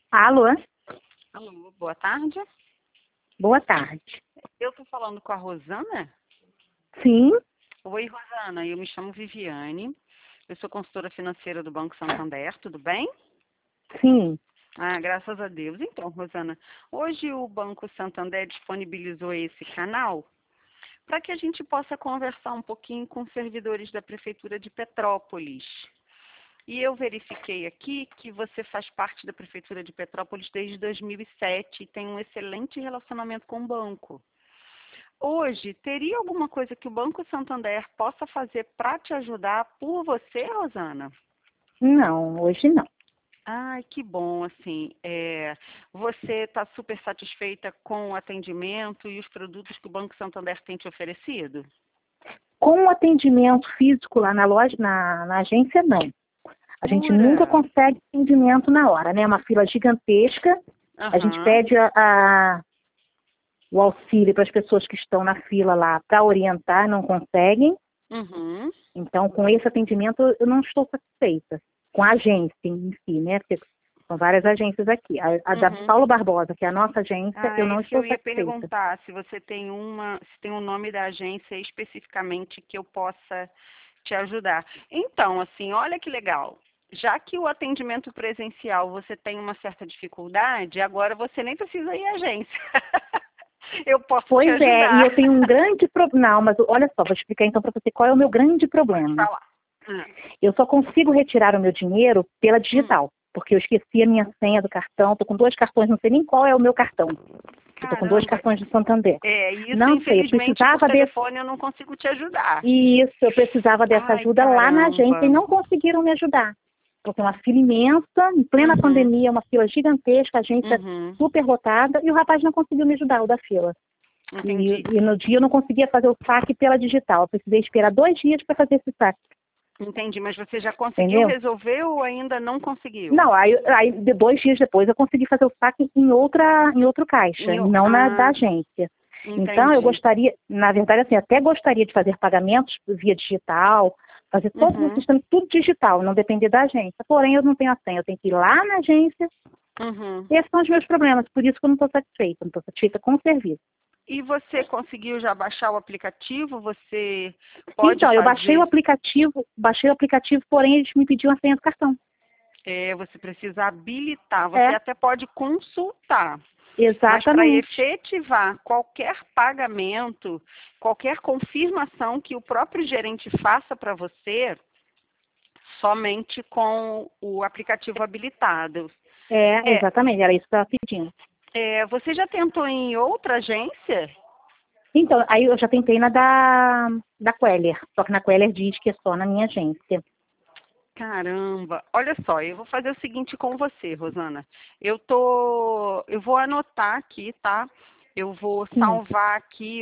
Alô? Alô, boa tarde. Boa tarde. Eu estou falando com a Rosana? Sim, Oi, Rosana, eu me chamo Viviane. Eu sou consultora financeira do Banco Santander, tudo bem? sim. Ah, graças a Deus. Então, Rosana, hoje o Banco Santander disponibilizou esse canal para que a gente possa conversar um pouquinho com os servidores da Prefeitura de Petrópolis. E eu verifiquei aqui que você faz parte da Prefeitura de Petrópolis desde 2007 e tem um excelente relacionamento com o banco. Hoje, teria alguma coisa que o Banco Santander possa fazer para te ajudar por você, Rosana? Não, hoje não. Ai, que bom, assim, você está super satisfeita com o atendimento e os produtos que o Banco Santander tem te oferecido? Com o atendimento físico lá na loja, na agência, não. A gente nunca Jura? consegue atendimento na hora, né? Uma fila gigantesca. A gente Aham, pede o auxílio para as pessoas que estão na fila lá para orientar, não conseguem. uhum, Então, com esse atendimento, eu não estou satisfeita. Com a agência em si, né? Porque são várias agências aqui. A da uhum. Paulo Barbosa, que é a nossa agência, Ah, eu não isso que eu estou ia satisfeita. perguntar, se você tem se tem o nome da agência especificamente que eu possa te ajudar. Então, assim, olha que legal. Já que o atendimento presencial você tem uma certa dificuldade, agora você nem precisa ir à agência. Eu posso te Pois é, e ajudar. eu tenho um grande problema. Não, mas olha só, vou explicar então para você qual é o meu grande Pode problema. falar. Hum, Eu só consigo retirar o meu dinheiro pela hum. digital, porque eu esqueci a minha senha do cartão. Estou com 2 cartões, não sei nem qual é o meu cartão. Estou com 2 cartões do Santander. Isso Não sei, eu infelizmente por precisava desse. telefone eu não consigo te ajudar. Isso, eu precisava dessa Ai, ajuda lá na agência e caramba. não conseguiram me ajudar. Porque é uma fila imensa, em plena Uhum, pandemia, uma fila gigantesca, a agência uhum, super lotada, e o rapaz não conseguiu me ajudar, o da fila. entendi. E no dia eu não conseguia fazer o saque pela digital. Eu precisei esperar 2 dias para fazer esse saque, Entendi, mas você já conseguiu entendeu? resolver ou ainda não conseguiu? Não, aí 2 dias depois eu consegui fazer o saque em outro caixa, e não na da Ah, agência. Então eu entendi. gostaria, na verdade, assim, até gostaria de fazer pagamentos via digital, fazer todo o Uhum, sistema, tudo digital, não depender da agência. Porém, eu não tenho a senha, eu tenho que ir lá na agência. uhum. Esses são os meus problemas, por isso que eu não estou satisfeita, não estou satisfeita com o serviço. E você conseguiu já baixar o aplicativo? Você pode Então, eu fazer, baixei o aplicativo, porém eles me pediam a senha do cartão. você precisa habilitar, você É, até pode consultar, mas para exatamente. efetivar qualquer pagamento, qualquer confirmação que o próprio gerente faça para você, somente com o aplicativo habilitado. É, Exatamente, era isso que eu estava pedindo. você já tentou em outra agência? Então, aí eu já tentei na da Queller, só que na Queller diz que é só na minha agência. Caramba, olha só, eu vou fazer o seguinte com você, Rosana. Eu vou anotar aqui, tá? Eu vou Sim. salvar aqui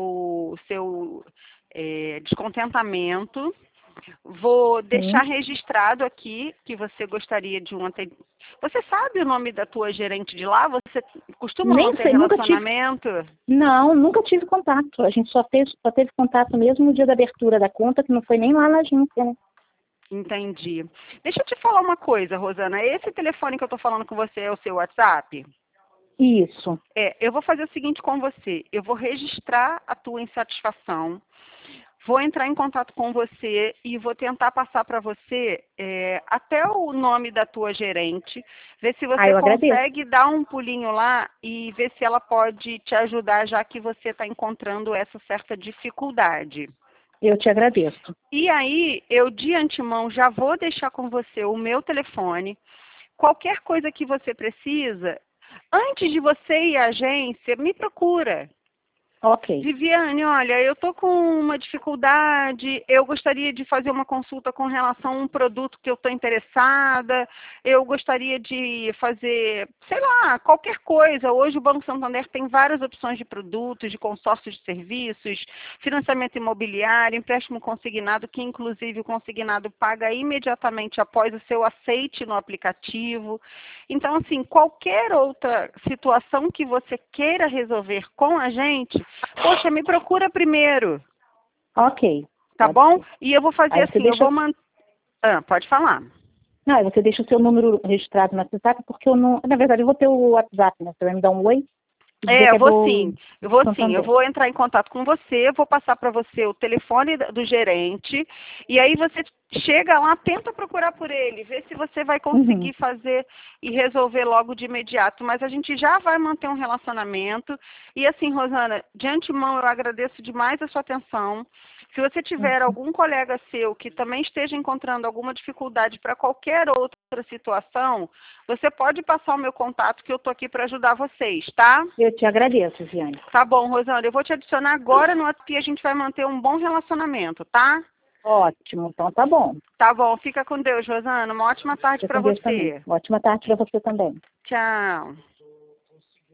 o seu descontentamento. Vou deixar Sim. registrado aqui que você gostaria de um atendimento. Você sabe o nome da tua gerente de lá? Você costuma Nem manter sei, nunca tive. relacionamento? Não, nunca tive contato. A gente só teve contato mesmo no dia da abertura da conta, que não foi nem lá na agência, né? Entendi. Deixa eu te falar uma coisa, Rosana. Esse telefone que eu estou falando com você é o seu WhatsApp? Isso. Eu vou fazer o seguinte com você. Eu vou registrar a tua insatisfação, vou entrar em contato com você e vou tentar passar para você até o nome da tua gerente, ver se Ah, você eu agradeço. consegue dar um pulinho lá e ver se ela pode te ajudar, já que você está encontrando essa certa dificuldade. Eu te agradeço. E aí, eu de antemão já vou deixar com você o meu telefone. Qualquer coisa que você precisa, antes de você ir à agência, me procura. Ok. Viviane, olha, eu estou com uma dificuldade, eu gostaria de fazer uma consulta com relação a um produto que eu estou interessada, eu gostaria de fazer, sei lá, qualquer coisa. Hoje o Banco Santander tem várias opções de produtos, de consórcios de serviços, financiamento imobiliário, empréstimo consignado, que inclusive o consignado paga imediatamente após o seu aceite no aplicativo. Então, assim, qualquer outra situação que você queira resolver com a gente, poxa, me procura primeiro, Ok. tá Pode bom? ser. E eu vou fazer Aí você assim, eu deixa. vou manter. Pode falar. Não, aí você deixa o seu número registrado no WhatsApp, porque eu não... Na verdade, eu vou ter o WhatsApp, né? Você vai me dar um oi? Eu vou sim, Então, eu vou entrar em contato com você, vou passar para você o telefone do gerente, e aí você chega lá, tenta procurar por ele, vê se você vai conseguir fazer e resolver logo de imediato, mas a gente já vai manter um relacionamento, e assim, Rosana, de antemão eu agradeço demais a sua atenção. Se você tiver algum colega seu que também esteja encontrando alguma dificuldade para qualquer outra situação, você pode passar o meu contato que eu estou aqui para ajudar vocês, tá? Eu te agradeço, Viane. Tá bom, Rosana, eu vou te adicionar agora no WhatsApp e a gente vai manter um bom relacionamento, tá? Ótimo, então tá bom. Tá bom, fica com Deus, Rosana. Uma ótima tarde Fica para com Deus você. também. Ótima tarde para você também. Tchau.